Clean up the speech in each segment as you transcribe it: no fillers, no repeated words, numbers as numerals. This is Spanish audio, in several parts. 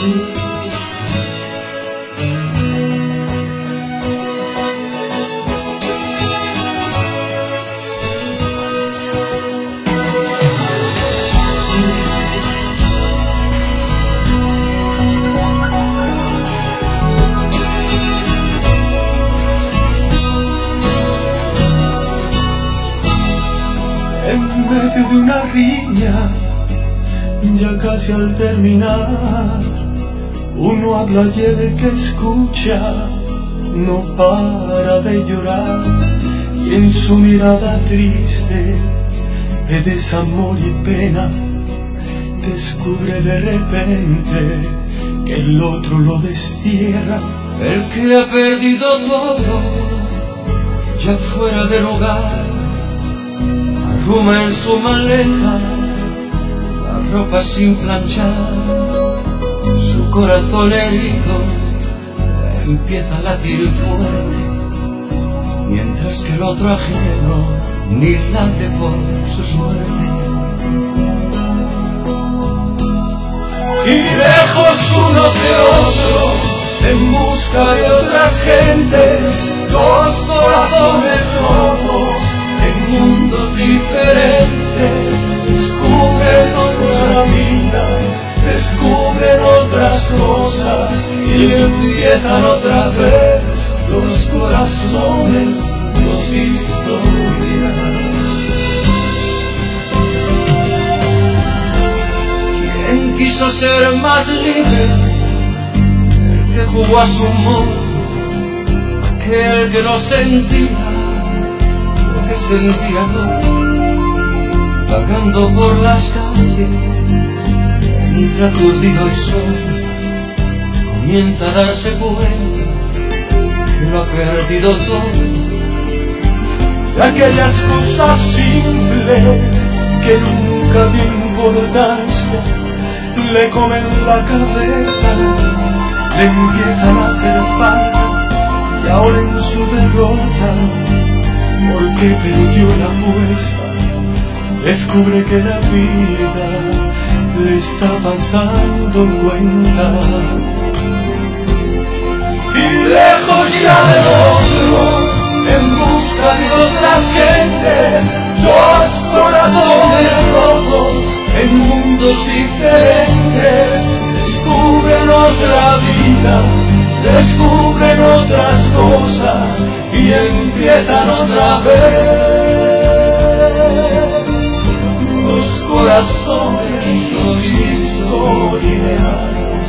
De una riña, ya casi al terminar, uno habla y el que escucha no para de llorar, y en su mirada triste de desamor y pena descubre de repente que el otro lo destierra. El que ha perdido todo, ya fuera del hogar, arruma en su maleta la ropa sin planchar, su corazón herido empieza a latir fuerte, mientras que el otro ajeno ni late por su suerte. Y lejos uno de otro, en busca de otras gentes, dos corazones rotos en mundos diferentes, descubren otra vida, descubren otras cosas y empiezan otra vez dos corazones, dos historias. ¿Quién quiso ser más libre? El que jugó a su modo, aquel que no sentía que sentía yo, vagando por las calles, entre aturdido y solo, comienza a darse cuenta que lo ha perdido todo. De aquellas cosas simples que nunca dio importancia, le comen la cabeza, le empiezan a hacer falta, y ahora en su derrota, porque perdió la apuesta, descubre que la vida le está pasando cuenta. Y lejos ya del otro, en busca de otras gentes, dos corazones rotos en mundos diferentes, descubren otra vida, descubren otras cosas y empiezan otra vez. Dos corazones, dos historias.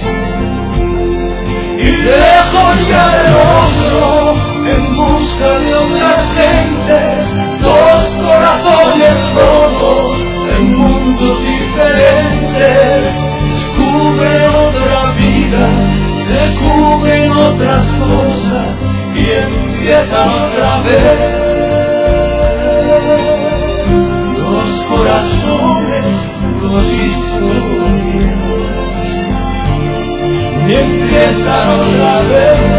Y lejos ya del otro, en busca de otras gentes, dos corazones rotos en mundos diferentes, descubren otra vida, descubren otras cosas y empiezan otra vez. Dos corazones, dos historias y empiezan otra vez.